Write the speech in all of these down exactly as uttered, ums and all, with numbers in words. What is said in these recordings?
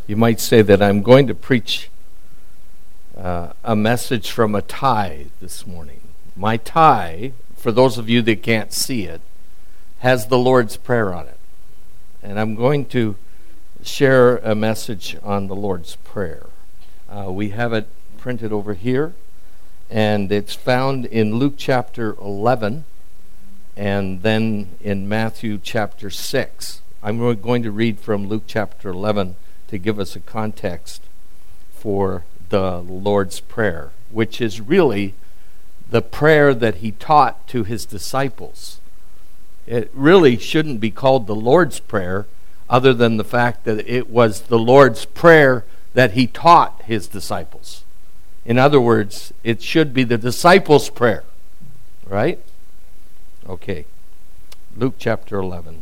You might say that I'm going to preach uh, a message from a tie this morning. My tie, for those of you that can't see it, has the Lord's Prayer on it. And I'm going to share a message on the Lord's Prayer. Uh, we have it printed over here, and it's found in Luke chapter eleven, and then in Matthew chapter six. I'm going to read from Luke chapter eleven to give us a context for the Lord's Prayer, which is really the prayer that he taught to his disciples. It really shouldn't be called the Lord's Prayer, other than the fact that it was the Lord's Prayer that he taught his disciples. In other words, it should be the disciples' prayer, right? Okay. Luke chapter eleven.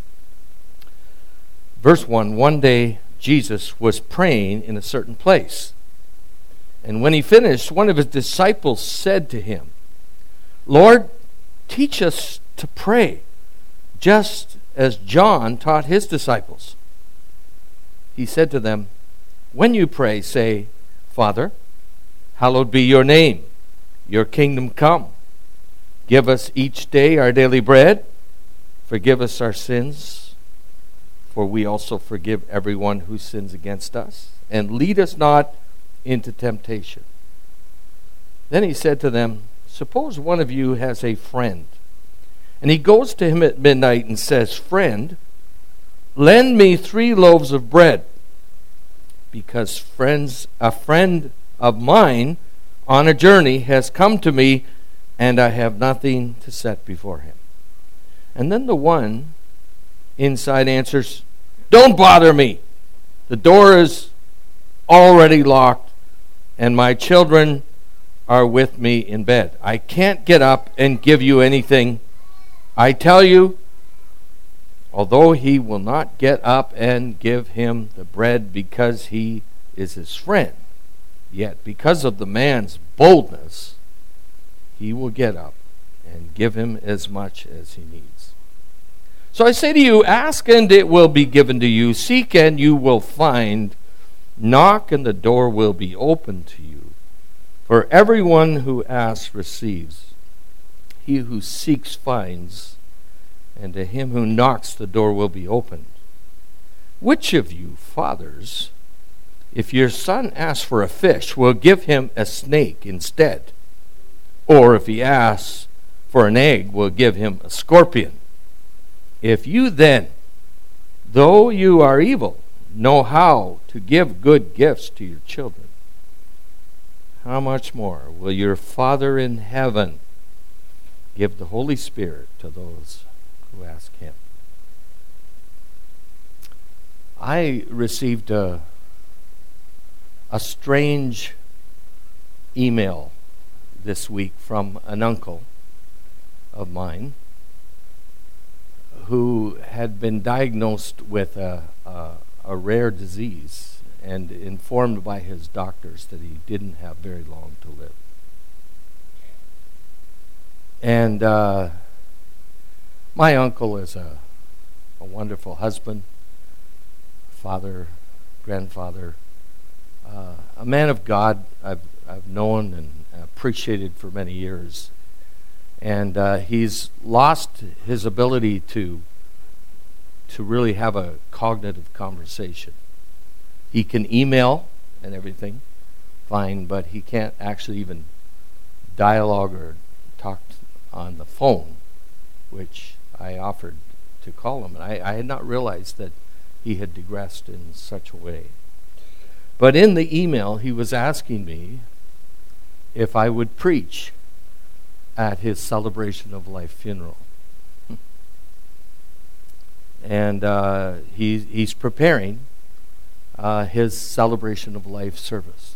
Verse one, one day Jesus was praying in a certain place. And when he finished, one of his disciples said to him, "Lord, teach us to pray, just as John taught his disciples." He said to them, "When you pray, say, 'Father, hallowed be your name. Your kingdom come. Give us each day our daily bread. Forgive us our sins, for we also forgive everyone who sins against us. And lead us not into temptation.'" Then he said to them, "Suppose one of you has a friend, and he goes to him at midnight and says, 'Friend, lend me three loaves of bread, because friends, a friend of mine on a journey has come to me, and I have nothing to set before him.' And then the one inside answers, 'Don't bother me. The door is already locked, and my children are with me in bed. I can't get up and give you anything. I tell you,' although he will not get up and give him the bread because he is his friend, yet because of the man's boldness, he will get up and give him as much as he needs. So I say to you, ask and it will be given to you. Seek and you will find. Knock and the door will be opened to you. For everyone who asks receives. He who seeks finds. And to him who knocks the door will be opened. Which of you, fathers, if your son asks for a fish, will give him a snake instead? Or if he asks for an egg, will give him a scorpion? If you then, though you are evil, know how to give good gifts to your children, how much more will your Father in heaven give the Holy Spirit to those who ask him?" I received a, a strange email this week from an uncle of mine who had been diagnosed with a, a, a rare disease and informed by his doctors that he didn't have very long to live. And uh, my uncle is a, a wonderful husband, father, grandfather, uh, a man of God I've, I've known and appreciated for many years. And uh, he's lost his ability to to really have a cognitive conversation. He can email and everything, fine, but he can't actually even dialogue or talk on the phone, which I offered to call him. And I, I had not realized that he had digressed in such a way. But in the email, he was asking me if I would preach at his celebration of life funeral. And uh, he, he's preparing uh, his celebration of life service.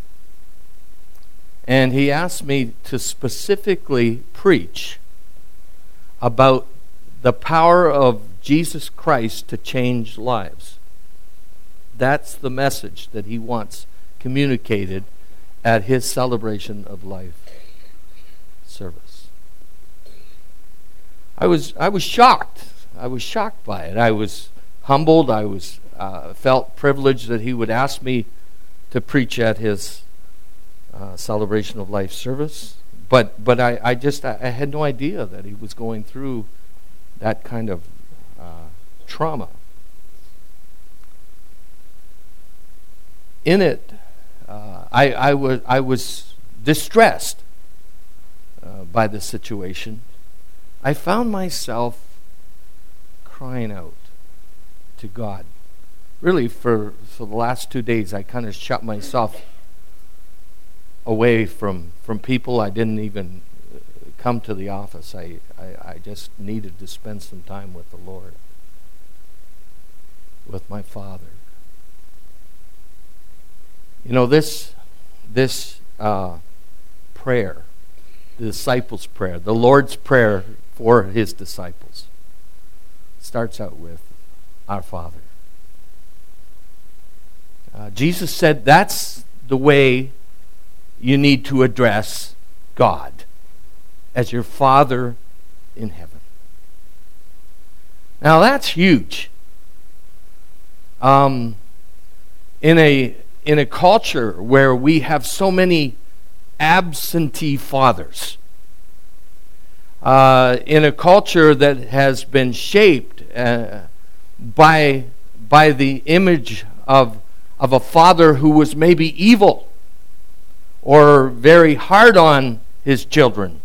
And he asked me to specifically preach about the power of Jesus Christ to change lives. That's the message that he wants communicated at his celebration of life service. I was I was shocked. I was shocked by it. I was humbled. I was uh, felt privileged that he would ask me to preach at his uh, Celebration of Life service. But but I, I just I, I had no idea that he was going through that kind of uh, trauma. In it, uh, I I was I was distressed uh, by the situation. I found myself crying out to God. Really, for, for the last two days, I kind of shut myself away from, from people. I didn't even come to the office. I, I, I just needed to spend some time with the Lord, with my Father. You know, this, this uh, prayer, the disciples' prayer, the Lord's Prayer for his disciples, starts out with, Our Father. Uh, Jesus said that's the way you need to address God, as your Father in heaven. Now that's huge. Um, in a in a culture where we have so many absentee fathers, uh, in a culture that has been shaped uh, by by the image of of a father who was maybe evil or very hard on his children,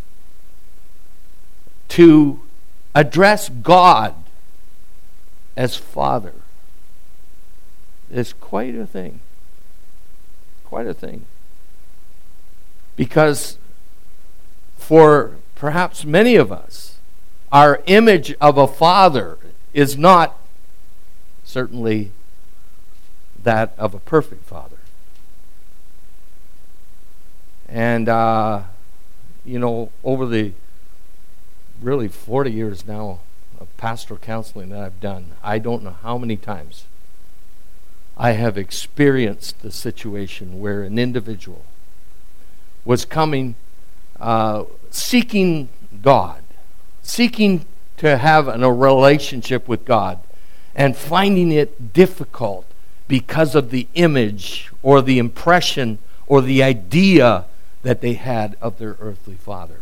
to address God as Father is quite a thing. Quite a thing. Because for perhaps many of us, our image of a father is not certainly that of a perfect father. And, uh, you know, over the really forty years now of pastoral counseling that I've done, I don't know how many times I have experienced the situation where an individual was coming, uh, seeking God, seeking to have an, a relationship with God, and finding it difficult because of the image or the impression or the idea that they had of their earthly father.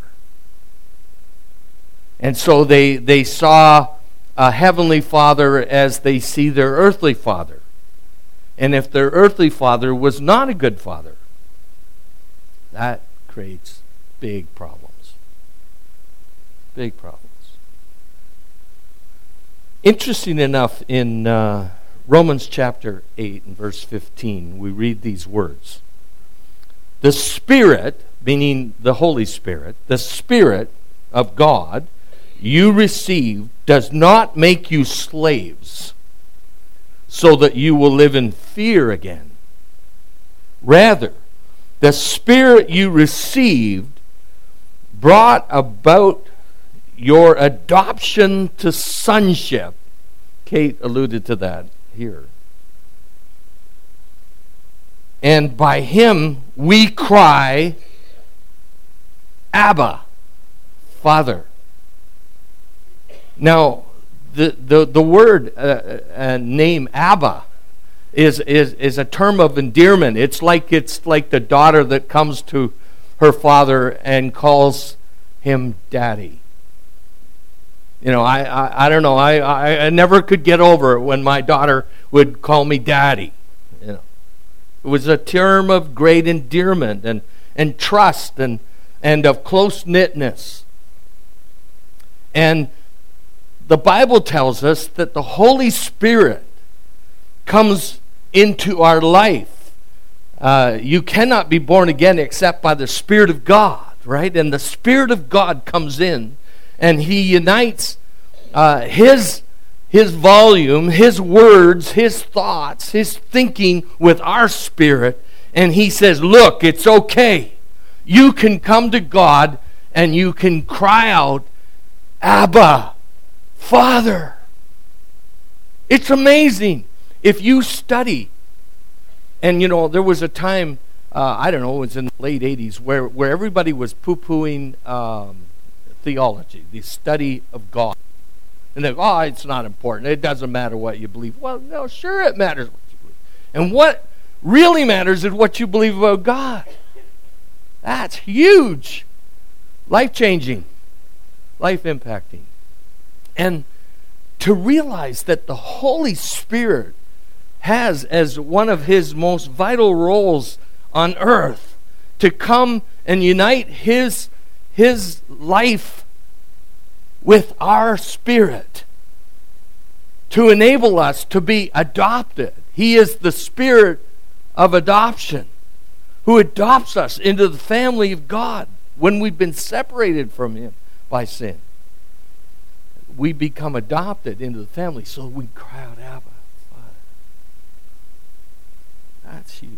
And so they, they saw a heavenly father as they see their earthly father. And if their earthly father was not a good father, that creates big problems. Big problems. Interesting enough, in uh, Romans chapter eight and verse fifteen, we read these words. The Spirit, meaning the Holy Spirit, the Spirit of God you received does not make you slaves so that you will live in fear again. Rather, the Spirit you received brought about your adoption to sonship. Kate alluded to that here. And by Him we cry, Abba, Father. Now, the the, the word uh, uh, name Abba is, is is a term of endearment. It's like it's like the daughter that comes to her father and calls him Daddy. You know, I I, I don't know. I, I I never could get over it when my daughter would call me Daddy. You know, it was a term of great endearment and and trust and and of close knitness. And the Bible tells us that the Holy Spirit comes into our life. Uh, you cannot be born again except by the Spirit of God, right? And the Spirit of God comes in, and He unites uh, His His volume, His words, His thoughts, His thinking with our spirit, and He says, look, it's okay. You can come to God and you can cry out, Abba, Father. It's amazing. If you study, and you know, there was a time, uh, I don't know, it was in the late eighties, where, where everybody was poo-pooing um, theology, the study of God. And they go, oh, it's not important. It doesn't matter what you believe. Well, no, sure it matters what you believe. And what really matters is what you believe about God. That's huge. Life-changing. Life-impacting. And to realize that the Holy Spirit has as one of his most vital roles on earth to come and unite his, his life with our spirit to enable us to be adopted. He is the Spirit of adoption who adopts us into the family of God when we've been separated from him by sin. We become adopted into the family, so we cry out, Abba, Father. That's huge.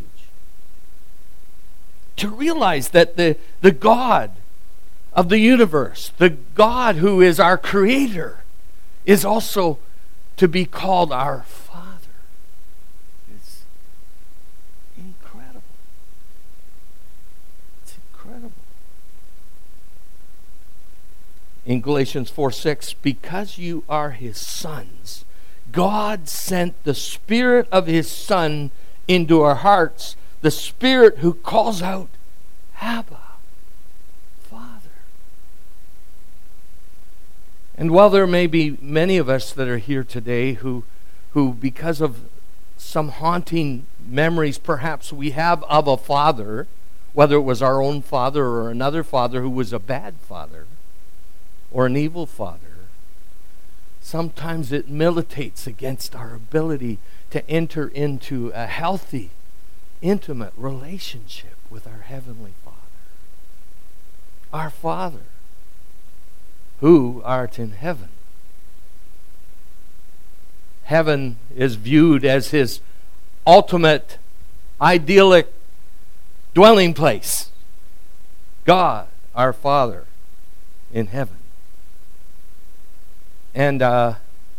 To realize that the, the God of the universe, the God who is our Creator, is also to be called our Father. It's incredible. It's incredible. In Galatians four six, because you are his sons, God sent the Spirit of his Son into our hearts, the Spirit who calls out, Abba, Father. And while there may be many of us that are here today who, who because of some haunting memories perhaps we have of a father, whether it was our own father or another father who was a bad father, or an evil father, sometimes it militates against our ability to enter into a healthy, intimate relationship with our Heavenly Father. Our Father, who art in heaven. Heaven is viewed as his ultimate, idyllic dwelling place. God, our Father, in heaven. And uh,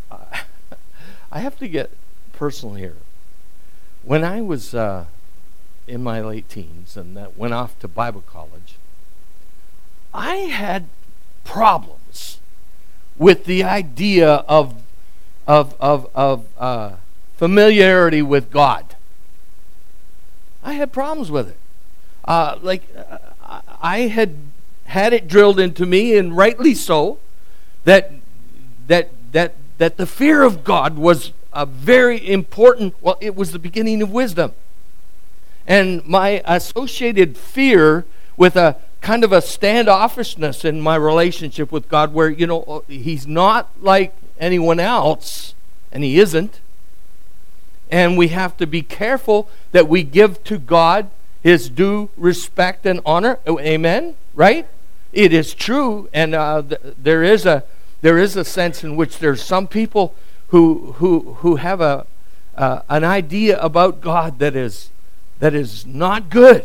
I have to get personal here. When I was uh, in my late teens and that went off to Bible college, I had problems with the idea of of of, of uh, familiarity with God. I had problems with it. Uh, like uh, I had had it drilled into me, and rightly so, that. That that that the fear of God was a very important, well, it was the beginning of wisdom. And my associated fear with a kind of a standoffishness in my relationship with God where, you know, he's not like anyone else, and he isn't. And we have to be careful that we give to God his due respect and honor. Amen? Right? It is true, and uh, th- there is a There is a sense in which there's some people who who who have a uh, an idea about God that is that is not good.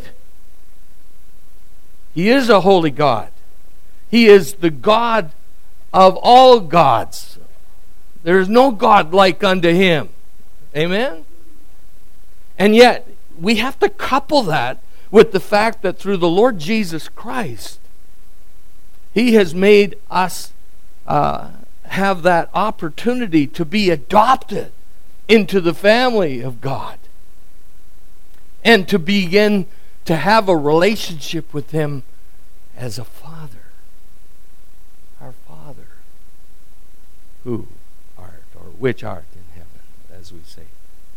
He is a holy God. He is the God of all gods. There is no God like unto him. Amen? And yet, we have to couple that with the fact that through the Lord Jesus Christ, he has made us Uh, have that opportunity to be adopted into the family of God and to begin to have a relationship with him as a father. Our Father, who art, or which art in heaven, as we say.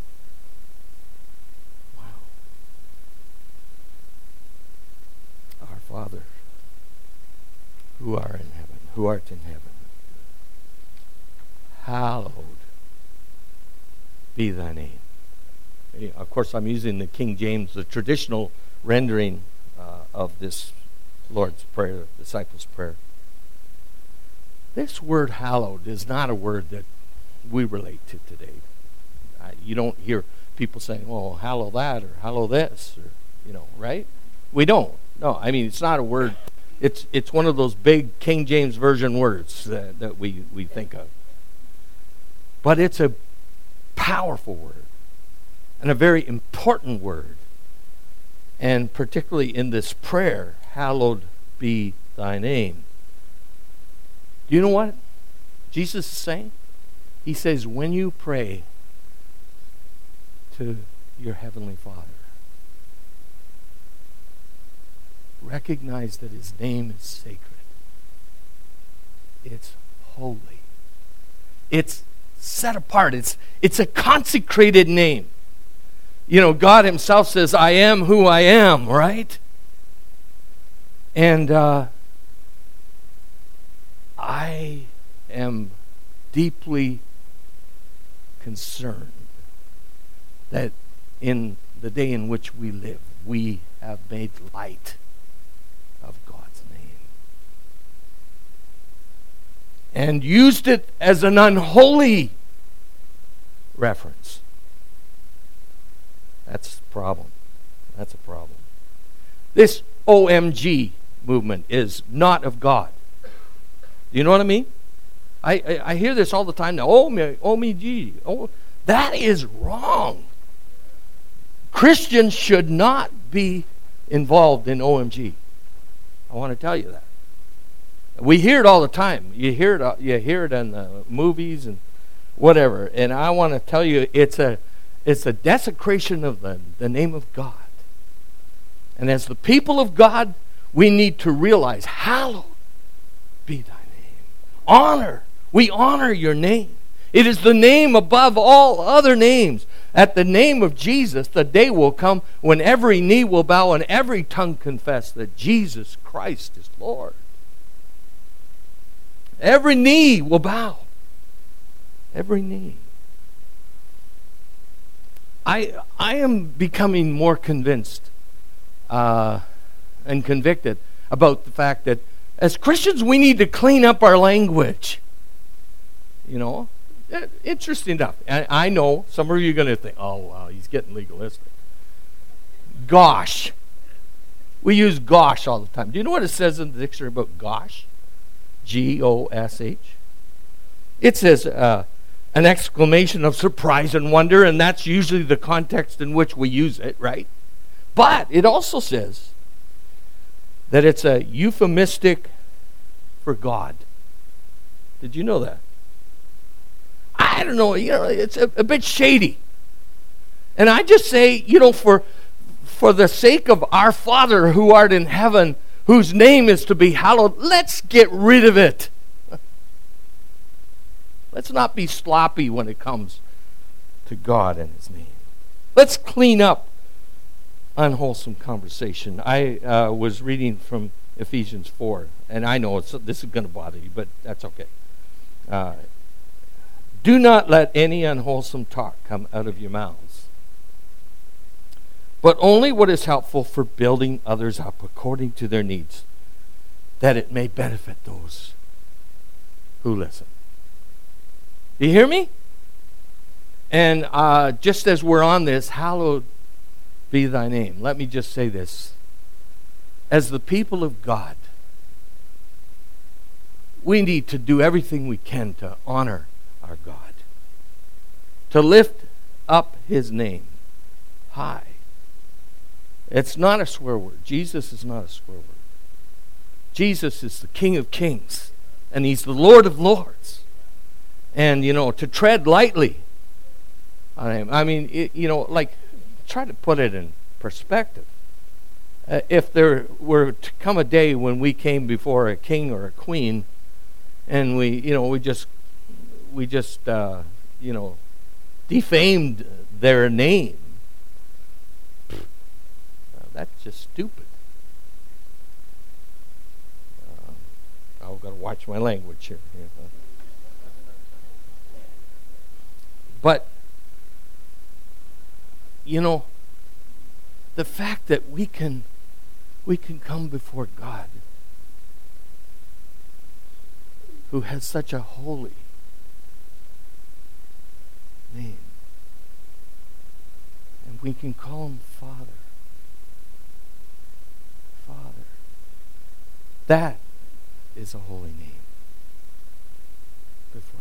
Wow. Our Father, who art in heaven, who art in heaven. Hallowed be thy name. Of course, I'm using the King James, the traditional rendering uh, of this Lord's Prayer, disciples' prayer. This word hallowed is not a word that we relate to today. Uh, you don't hear people saying, "Oh, hallow that," or "hallow this," or you know, right? We don't. No, I mean it's not a word. It's it's one of those big King James Version words that, that we, we think of. But it's a powerful word and a very important word. And particularly in this prayer, hallowed be thy name. Do you know what Jesus is saying? He says, when you pray to your Heavenly Father, recognize that His name is sacred. It's holy. It's set apart. It's, it's a consecrated name. You know, God Himself says, I am who I am, right? And uh, I am deeply concerned that in the day in which we live, we have made light of God's name and used it as an unholy reference. That's a problem. That's a problem. This O M G movement is not of God. You know what I mean? I, I, I hear this all the time now. Oh, me, oh, me, gee. Oh, that is wrong. Christians should not be involved in O M G. I want to tell you that. We hear it all the time. You hear it. You hear it in the movies and whatever. And I want to tell you, it's a, it's a desecration of the, the name of God. And as the people of God, we need to realize, hallowed be thy name. Honor. We honor your name. It is the name above all other names. At the name of Jesus, the day will come when every knee will bow and every tongue confess that Jesus Christ is Lord. Every knee will bow. Every knee. I, I am becoming more convinced uh, and convicted about the fact that as Christians, we need to clean up our language. You know? Interesting enough. I know some of you are going to think, oh, wow, he's getting legalistic. Gosh. We use gosh all the time. Do you know what it says in the dictionary about gosh? G O S H. It says uh, an exclamation of surprise and wonder, and that's usually the context in which we use it, right? But it also says that it's a euphemistic for God. Did you know that? I don't know, you know, it's a, a bit shady. And I just say, you know, for for the sake of our Father who art in heaven, whose name is to be hallowed, let's get rid of it. Let's not be sloppy when it comes to God and His name. Let's clean up unwholesome conversation. I uh, was reading from Ephesians four, and I know it's, this is going to bother you, but that's okay. Uh, Do not let any unwholesome talk come out of your mouths, but only what is helpful for building others up according to their needs, that it may benefit those who listen. Do you hear me? And uh, just as we're on this, hallowed be thy name. Let me just say this. As the people of God, we need to do everything we can to honor our God, to lift up His name high. It's not a swear word. Jesus is not a swear word. Jesus is the King of Kings, and He's the Lord of Lords. And, you know, to tread lightly on Him. I mean, it, you know, like, try to put it in perspective. Uh, if there were to come a day when we came before a king or a queen, and we, you know, we just we just, uh, you know, defamed their name. Well, that's just stupid. Uh, I've got to watch my language here. You know. But, you know, the fact that we can, we can come before God, who has such a holy name, and we can call Him Father. Father. That is a holy name before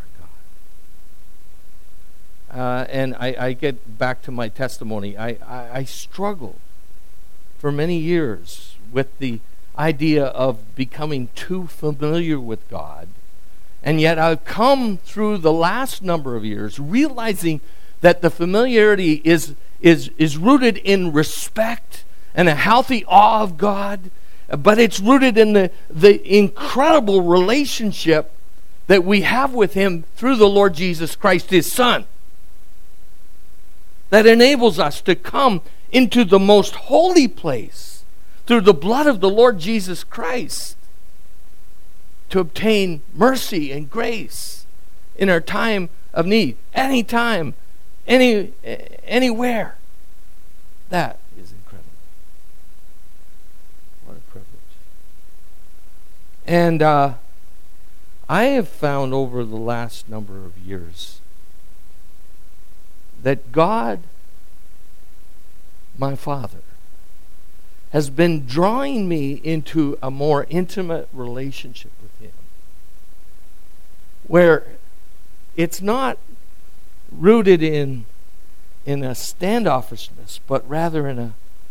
God. Uh, and I, I get back to my testimony. I, I, I struggled for many years with the idea of becoming too familiar with God And yet I've come through the last number of years realizing that the familiarity is, is, is rooted in respect and a healthy awe of God, but it's rooted in the, the incredible relationship that we have with Him through the Lord Jesus Christ, His Son, that enables us to come into the most holy place through the blood of the Lord Jesus Christ to obtain mercy and grace in our time of need, anytime, any, anywhere. That is incredible. What a privilege. And uh, I have found over the last number of years that God, my Father, has been drawing me into a more intimate relationship with Him, where it's not rooted in in a standoffishness, but rather in a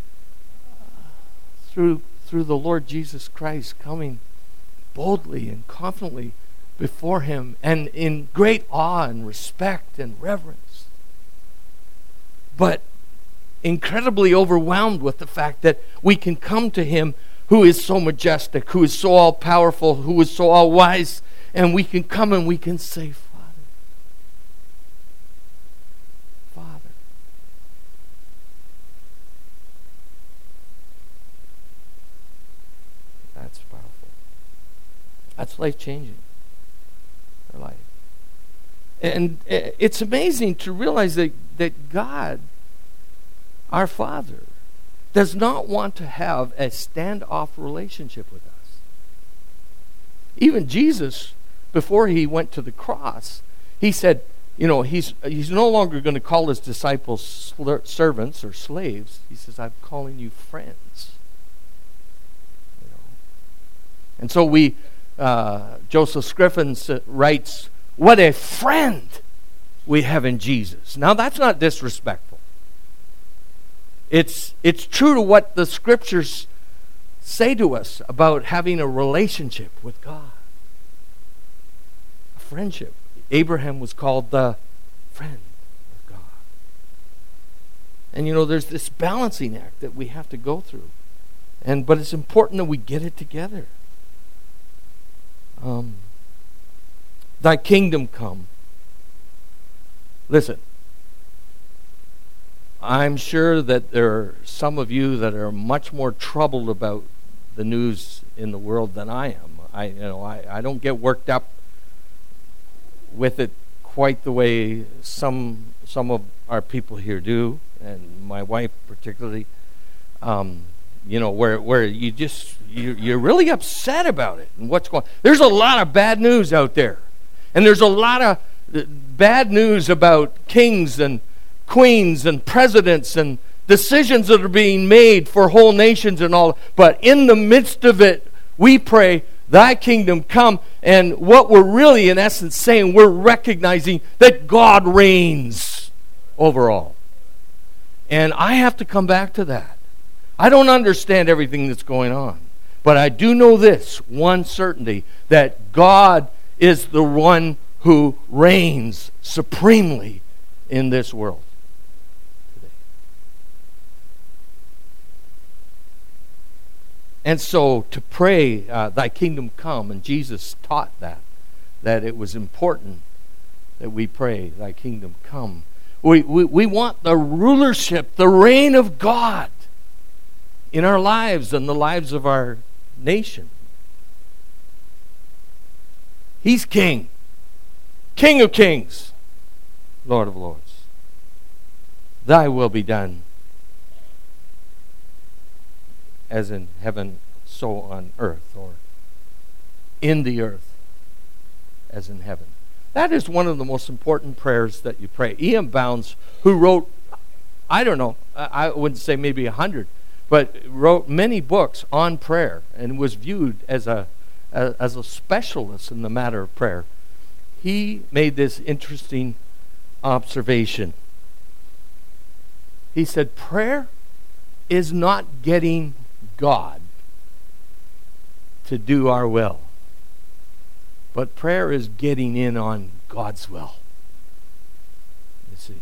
through through the Lord Jesus Christ coming boldly and confidently before Him, and in great awe and respect and reverence, but incredibly overwhelmed with the fact that we can come to Him who is so majestic, who is so all-powerful, who is so all-wise, and we can come and we can say, Father, Father. That's powerful. That's life-changing. Our life. And it's amazing to realize that, that God, our Father, does not want to have a standoff relationship with us. Even Jesus, before He went to the cross, He said, you know, He's He's no longer going to call His disciples servants or slaves. He says, I'm calling you friends. You know? And so we, uh, Joseph Scriven writes, what a friend we have in Jesus. Now that's not disrespectful. It's it's true to what the Scriptures say to us about having a relationship with God. A friendship. Abraham was called the friend of God. And you know, there's this balancing act that we have to go through. And but it's important that we get it together. Um, Thy kingdom come. Listen. I'm sure that there are some of you that are much more troubled about the news in the world than I am. I, you know, I, I don't get worked up with it quite the way some some of our people here do, and my wife particularly. Um, you know, where where you just you, you're really upset about it and what's going on. There's a lot of bad news out there, and there's a lot of bad news about kings and queens and presidents and decisions that are being made for whole nations and all. But in the midst of it, we pray, Thy kingdom come. And what we're really, in essence, saying, we're recognizing that God reigns over all. And I have to come back to that. I don't understand everything that's going on. But I do know this, one certainty, that God is the one who reigns supremely in this world. And so to pray, uh, Thy kingdom come, and Jesus taught that, that it was important that we pray, Thy kingdom come. We, we, we want the rulership, the reign of God in our lives and the lives of our nation. He's King, King of kings, Lord of lords. Thy will be done, as in heaven, so on earth, or in the earth, as in heaven. That is one of the most important prayers that you pray. E M Bounds, who wrote, I don't know, I wouldn't say maybe a hundred, but wrote many books on prayer and was viewed as a, as a specialist in the matter of prayer. He made this interesting observation. He said, prayer is not getting God to do our will. But prayer is getting in on God's will. You see.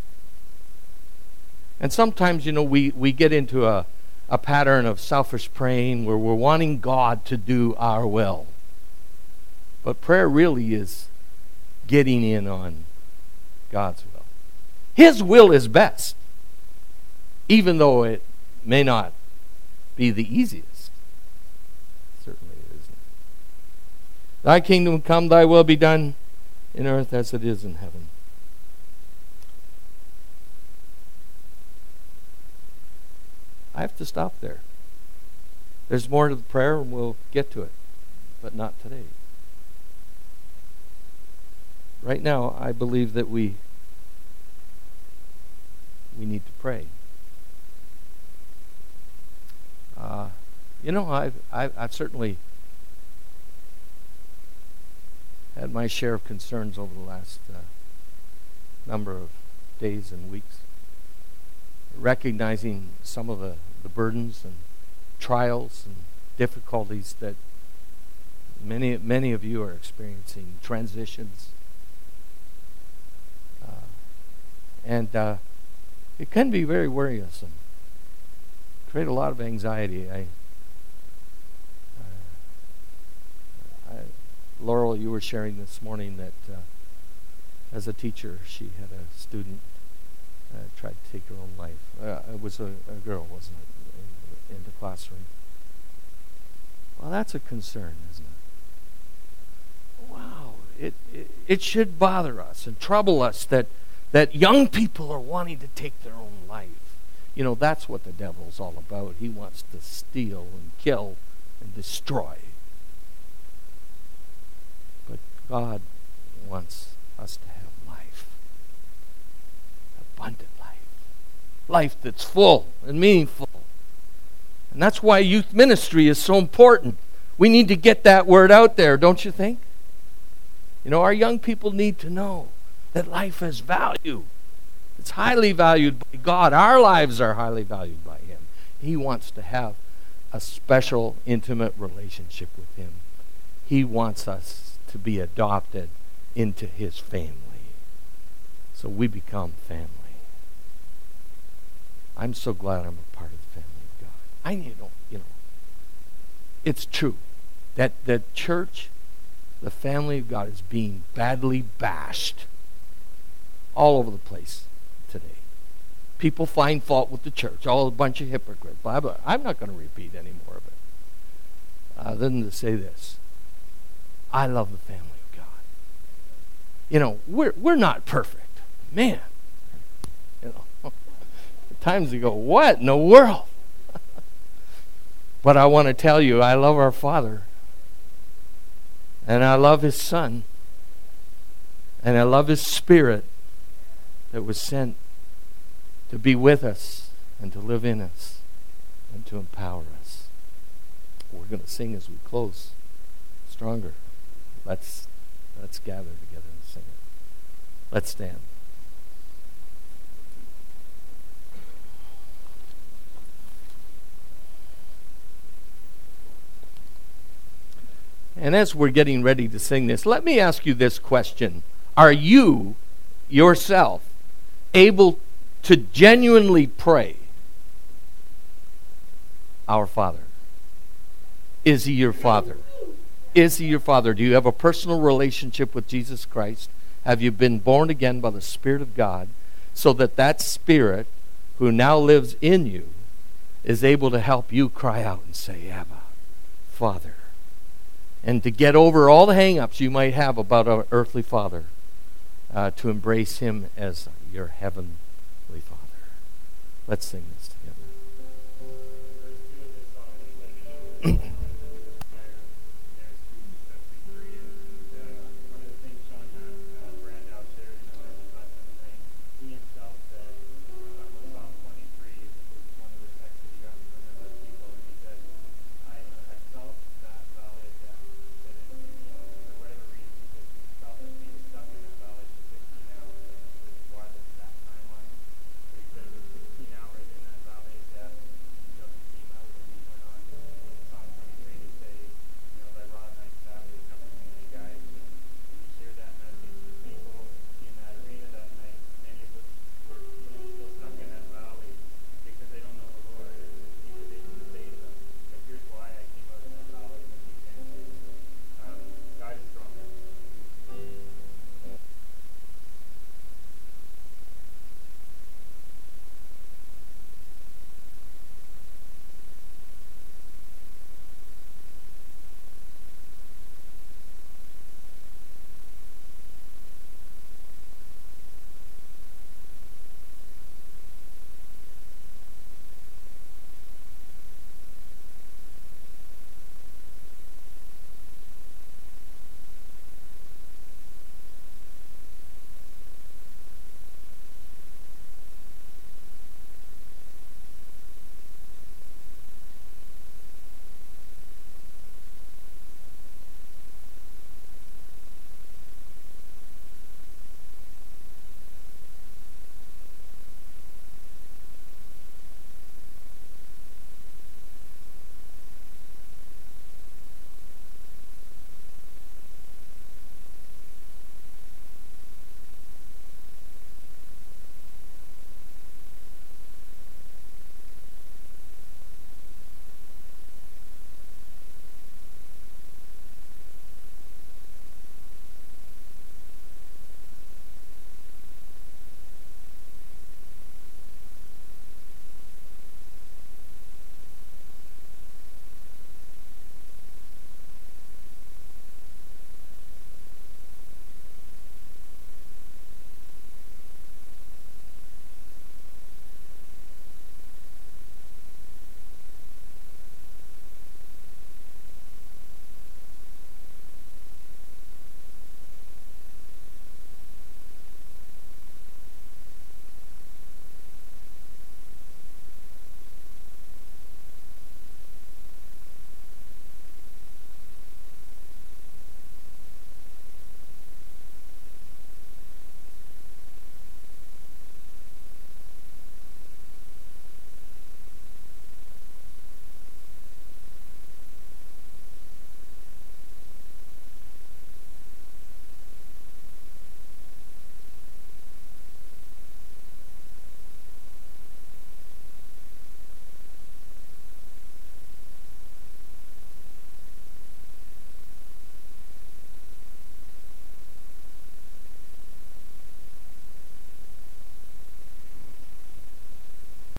And sometimes, you know, we, we get into a, a pattern of selfish praying where we're wanting God to do our will. But prayer really is getting in on God's will. His will is best, even though it may not be the easiest. Certainly it isn't. Thy kingdom come, thy will be done in earth as it is in heaven. I have to stop there. There's more to the prayer, and we'll get to it, but not today. Right now, I believe that we we need to pray. Uh, you know, I've, I've I've certainly had my share of concerns over the last uh, number of days and weeks, recognizing some of the, the burdens and trials and difficulties that many many of you are experiencing, transitions. Uh, and uh, it can be very worrisome. Create a lot of anxiety. I, uh, I, Laurel, you were sharing this morning that uh, as a teacher, she had a student uh, try to take her own life. Uh, it was a, a girl, wasn't it, in, in the classroom? Well, that's a concern, isn't it? Wow, it, it it should bother us and trouble us that that young people are wanting to take their own life. You know, that's what the devil's all about. He wants to steal and kill and destroy. But God wants us to have life. Abundant life. Life that's full and meaningful. And that's why youth ministry is so important. We need to get that word out there, don't you think? You know, our young people need to know that life has value. It's highly valued by God. Our lives are highly valued by Him. He wants to have a special, intimate relationship with Him. He wants us to be adopted into His family. So we become family. I'm so glad I'm a part of the family of God. I need to know, you know, it's true that the church, the family of God, is being badly bashed all over the place today. People find fault with the church, all a bunch of hypocrites. Blah, blah. I'm not going to repeat any more of it. Other than to say this, I love the family of God. You know, we're we're not perfect, man. You know, at times you go, what in the world? But I want to tell you, I love our Father, and I love His Son, and I love His Spirit that was sent to be with us and to live in us and to empower us. We're going to sing as we close. Stronger. Let's let's gather together and sing it. Let's stand. And as we're getting ready to sing this, let me ask you this question. Are you yourself able to genuinely pray, Our Father? Is He your Father? Is He your Father? Do you have a personal relationship with Jesus Christ? Have you been born again by the Spirit of God so that that Spirit who now lives in you is able to help you cry out and say, Abba, Father? And to get over all the hang-ups you might have about our earthly father, uh, to embrace Him as your heavenly Father. Let's sing this together.